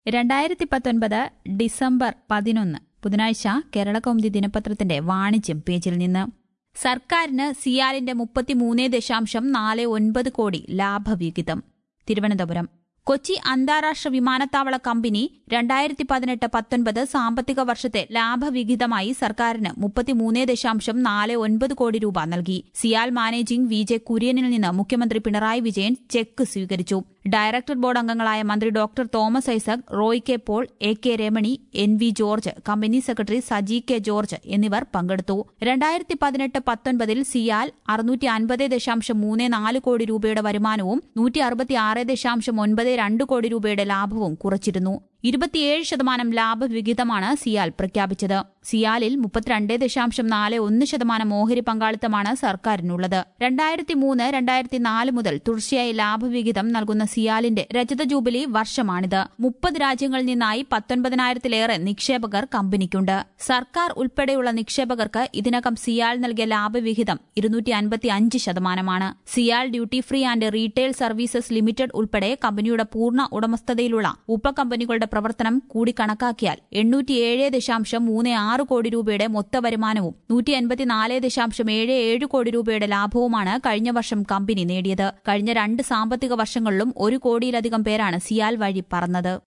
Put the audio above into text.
2019 December 11 ബുധനാഴ്ച കേരളകൗമുദി ദിനപത്രത്തിന്റെ വാണിജ്യം പേജിൽ നിന്ന് സർക്കാരിന് സിയാലിന്റെ 33.49 കോടി ലാഭവിഹിതം. തിരുവനന്തപുരം കൊച്ചി അന്താരാഷ്ട്ര വിമാനത്താവള കമ്പനി 2018-19 സാമ്പത്തിക വർഷത്തെ ലാഭവിഹിതമായി സർക്കാരിന് 33.49 കോടി രൂപ നൽകി. സിയാൽ മാനേജിംഗ് വി ജെ കുര്യനിൽ നിന്ന് മുഖ്യമന്ത്രി പിണറായി വിജയൻ ചെക്ക് സ്വീകരിച്ചു. ഡയറക്ടർ ബോർഡ് അംഗങ്ങളായ മന്ത്രി doctor Thomas Isaac, Roy K Paul, A K Ramani, N V George, company secretary Saji K George എന്നിവർ പങ്കെടുത്തു. 2018-19 സിയാൽ 650.34 കോടി രൂപയുടെ വരുമാനവും 166.92 കോടി രൂപയുടെ ലാഭവും കുറിച്ചിരുന്നു. 27% ലാഭവിഹിതമാണ് സിയാൽ പ്രഖ്യാപിച്ചത്. സിയാലിൽ 32.41% ഓഹരി പങ്കാളിത്തമാണ് സർക്കാരിനുള്ളത്. 2003-2004 മുതൽ തുടർച്ചയായി ലാഭവിഹിതം നൽകുന്ന സിയാലിന്റെ രജത ജൂബിലി വർഷമാണിത്. 30 രാജ്യങ്ങളിൽ നിന്നായി 19,000-ലേറെ നിക്ഷേപകർ കമ്പനിക്കുണ്ട്. സർക്കാർ ഉൾപ്പെടെയുള്ള നിക്ഷേപകർക്ക് ഇതിനകം സിയാൽ നൽകിയ ലാഭവിഹിതം 255%. CIAL duty free and retail services limited ഉൾപ്പെടെ കമ്പനിയുടെ പൂർണ്ണ ഉടമസ്ഥതയിലുള്ള ഉപകമ്പനികളുടെ പ്രവർത്തനം കൂടി കണക്കാക്കിയാൽ 807.36 കോടി രൂപയുടെ മൊത്ത വരുമാനവും 184.77 കോടി രൂപയുടെ ലാഭവുമാണ് കഴിഞ്ഞ വർഷം കമ്പനി നേടിയത്. കഴിഞ്ഞ 2 സാമ്പത്തിക വർഷങ്ങളിലും 1 കോടിയിലധികം പേരാണ് സിയാൽ വഴി പറന്നത്.